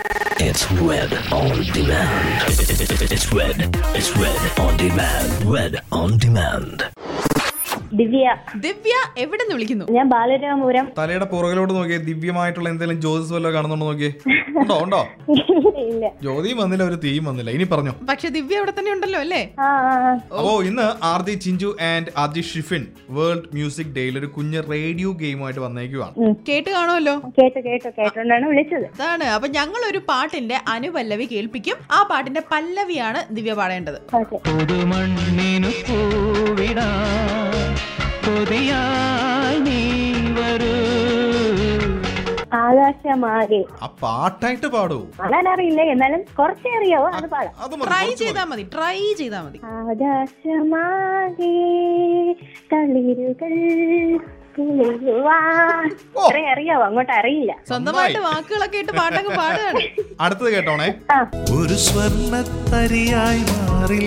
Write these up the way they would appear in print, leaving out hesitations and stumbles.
It's Red on Demand. It's Red on Demand. Red on Demand. ദിവ്യ എവിടെ നിന്ന് വിളിക്കുന്നു? ഞാൻ ബാലരാമപുരം. തലയുടെ പുറകിലോട്ട് നോക്കിയേ, ദിവ്യമായിട്ടുള്ള എന്തെങ്കിലും ജ്യോതിസ് വല്ലതും കാണുന്നുണ്ടോ നോക്കിയേ. ഉണ്ടോ? ഇല്ല, ജ്യോതിയും വന്നില്ല, ഒരു തീയും വന്നില്ല. ഇനി പറഞ്ഞോ. പക്ഷെ ദിവ്യ അവിടെ തന്നെ ഉണ്ടല്ലോ അല്ലേ? അപ്പോ ഇന്ന് RJ Chinchu and RJ Shifin world music ഡേയിൽ ഒരു കുഞ്ഞ് റേഡിയോ ഗെയിമായിട്ട് വന്നേക്കുവാണ്. കേട്ട് കാണുമല്ലോ. കേട്ടോണ്ടാണ് വിളിച്ചത്. അതാണ്. അപ്പൊ ഞങ്ങൾ ഒരു പാട്ടിന്റെ അനുപല്ലവി കേൾപ്പിക്കും. ആ പാട്ടിന്റെ പല്ലവിയാണ് ദിവ്യ പാടേണ്ടത്. ആകാശമാകെ. ആ പാട്ടായിട്ട് പാടൂ. പാടാനറിയില്ല, എന്നാലും കുറച്ചേ അറിയാവോ, അത് പാടാം. ട്രൈ ചെയ്താ മതി. ആകാശമാകെ തളിരുകൾ അറിയാവോ? അങ്ങോട്ട് അറിയില്ല. സ്വന്തമായിട്ട് വാക്കുകളൊക്കെ ഇട്ട് പാട്ടങ്ങ് പാടുകയാണ്. അടുത്തത് കേട്ടോണേ. ഒരു സ്വർണ്ണത്തരിയായി മാറി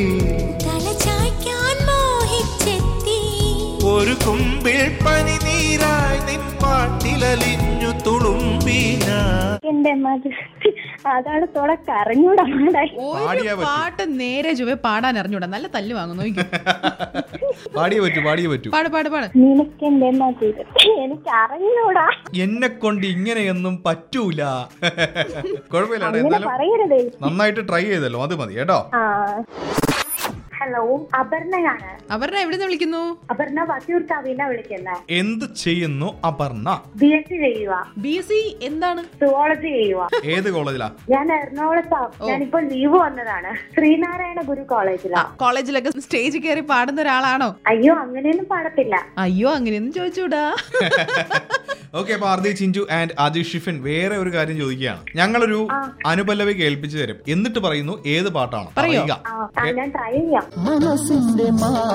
ഒരു കുമ്പിൾ പനിനീരായി നിൻ പാട്ടിലലിഞ്ഞു തുളുമ്പീന. എന്റെ മതി, അതാണ് തുടക്കം. അറിഞ്ഞൂടാ ഒരു പാട്ട് നേരെ ചുവ പാടാൻ അറിഞ്ഞൂടാ. നല്ല തല്ല് വാങ്ങുന്നു. പാടിയേ പറ്റൂ. പാട്. നിനക്കെന്റെ മതി, എനിക്ക് അറിഞ്ഞൂടാ. എന്നെ കൊണ്ട് ഇങ്ങനെയൊന്നും പറ്റൂല. കുഴപ്പമില്ല, പറയരുതേ. നന്നായിട്ട് ട്രൈ ചെയ്തല്ലോ, അത് മതി കേട്ടോ. ഹലോ, അപർണയാണ്. അപർണ എവിടെ നിന്ന് വിളിക്കുന്നു? അപർണ വട്ടിയൂർക്കാവിന്നാ വിളിക്കുന്നത്. എന്ത് ചെയ്യുന്നു അപർണ? BSc ചെയ്യുക. BSc എന്താണ്? സുവോളജി ചെയ്യുക. ഏത് കോളേജിലാ? ഞാൻ എറണാകുളത്താ. ഞാനിപ്പോ ലീവ് വന്നതാണ്. ശ്രീനാരായണ ഗുരു കോളേജിലാ. കോളേജിലൊക്കെ സ്റ്റേജിൽ കയറി പാടുന്ന ഒരാളാണോ? അയ്യോ, അങ്ങനെയൊന്നും പാടത്തില്ല. അയ്യോ, അങ്ങനെയൊന്നും ചോദിച്ചൂടാ. ഓക്കെ, അപ്പൊ RJ Chinchu and RJ Shifin വേറെ ഒരു കാര്യം ചോദിക്കുകയാണ്. ഞങ്ങളൊരു അനുപല്ലവി കേൾപ്പിച്ചു തരും, എന്നിട്ട് പറയുന്നു ഏത് പാട്ടാണ് പറയുക. ഞാൻ ട്രൈ ചെയ്യാം. മനസ്സിന്റെ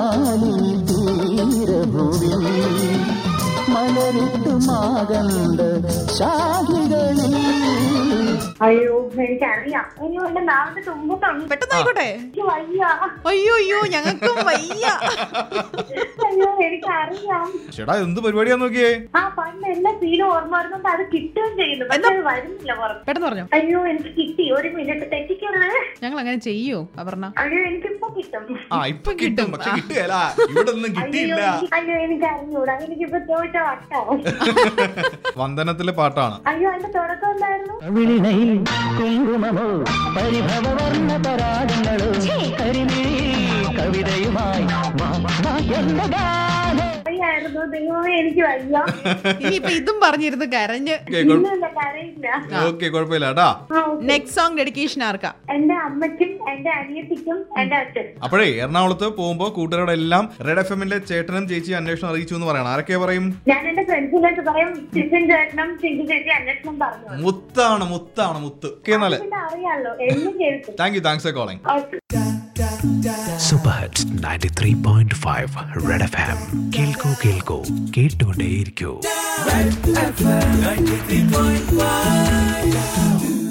മലരിട്ടു മാകണ്ട ശാഖികളിൽ. അയ്യോ, എനിക്കറിയാം. അയ്യോ, എന്റെ നാവിന്റെ തുമ്പുണ്ട്. പെട്ടെന്നായിക്കോട്ടെ. വയ്യ. അയ്യോ, ഞങ്ങൾക്കും വയ്യ. അയ്യോ, എനിക്കറിയാം. ചേട്ടാ, എന്ത് പരിപാടിയാ നോക്കിയേ. പണ്ട് എല്ലാ സീനും ഓർമ്മ വരുന്നുണ്ട്, അത് കിട്ടുകയും ചെയ്യുന്നു. പക്ഷെ അത് വരുന്നില്ല പുറത്ത്. പെട്ടെന്ന് പറഞ്ഞു. അയ്യോ, എനിക്ക് കിട്ടി. ഒരു മിനിറ്റ് തെറ്റിക്കരുത്. ഞങ്ങൾ അങ്ങനെ ചെയ്യോ അപർണ? അയ്യോ, എനിക്കിപ്പോ കിട്ടും. ഇപ്പൊ കിട്ടും, പക്ഷെ കിട്ടുകയല്ല. ഇവിടെ ഒന്നും കിട്ടിയില്ല. അയ്യോ, എനിക്ക് അറിഞ്ഞൂടാ. എനിക്കിപ്പോ ചോദിച്ച വട്ടാവും. വന്ദനത്തിലെ പാട്ടാണ്. അയ്യോ, അതിന്റെ തുടക്കം എന്തായിരുന്നു? കുങ്കുമമോ പരിഭവവർണ്ണ പരാഗങ്ങളോ കവിതയുമായി ദൈവമേ, എനിക്ക് വയ്യ. ഇനിയിപ്പൊ ഇതും പറഞ്ഞിരുന്നു കരഞ്ഞ്. കരയില്ല. ഓക്കെ, കുഴപ്പമില്ല കേട്ടാ. നെക്സ്റ്റ് സോങ് ഡെഡിക്കേഷൻ ആർക്കാ? എന്റെ അമ്മയ്ക്കും എന്റെ അനിയത്തിക്കും എന്റെ അച്ഛൻ. അപ്പോഴേ എറണാകുളത്ത് പോകുമ്പോ കൂട്ടുകാരുടെ എല്ലാം റെഡ് FM ചേട്ടനും ചേച്ചി അന്വേഷണം അറിയിച്ചു എന്ന് പറയണം. ആരൊക്കെ പറയും? ഞാൻ എന്റെ ഫ്രണ്ട്സിനൊക്കെ പറയും. ടിഫിൻ ചേട്ടനും ചിഞ്ചു ചേച്ചി അന്വേഷണം പറഞ്ഞു. മുത്ത്. അറിയാലോ, എന്നും കേൾക്കും. Thanks for calling. Super Hits 93.5 Red FM. കേൾക്കൂ കേട്ടുകൊണ്ടേയിരിക്കൂ. Red FM 93.5.